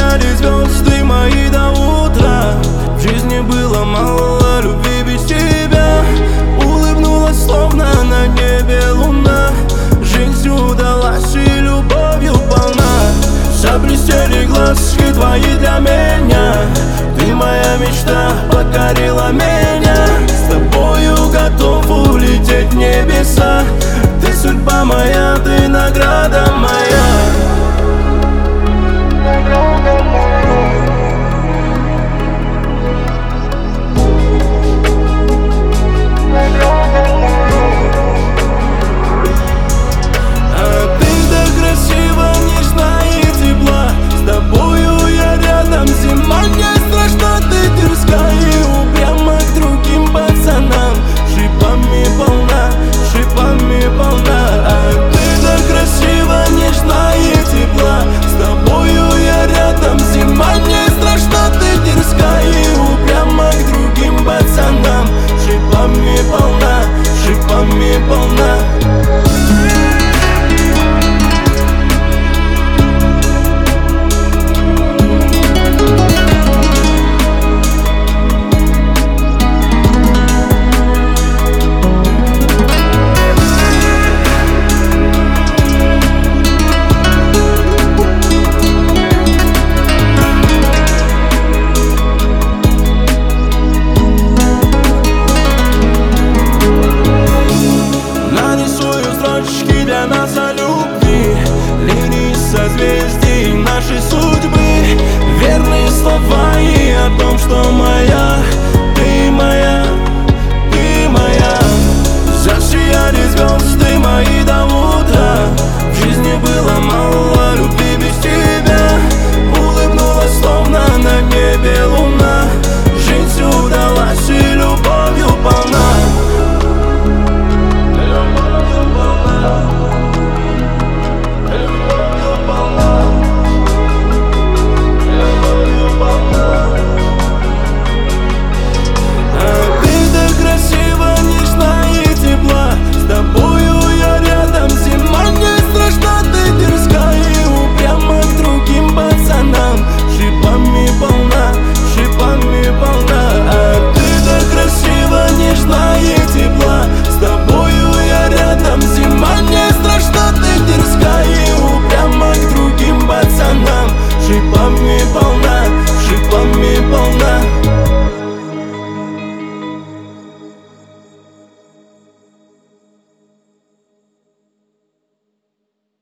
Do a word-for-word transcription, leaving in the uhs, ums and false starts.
Засияли звезды мои до утра. В жизни было мало любви без тебя. Улыбнулась, словно на небе луна. Жизнь удалась и любовью полна. Заблестели глазки твои для меня. Ты моя мечта, покорила меня. С тобою готов улететь в небеса. Ты судьба моя, ты награда моя. Для нас о любви, линии созвездий нашей судьбы. Верные слова и о том, что моя, ты моя, ты моя. Засияли звезды мои до утра. В жизни было мало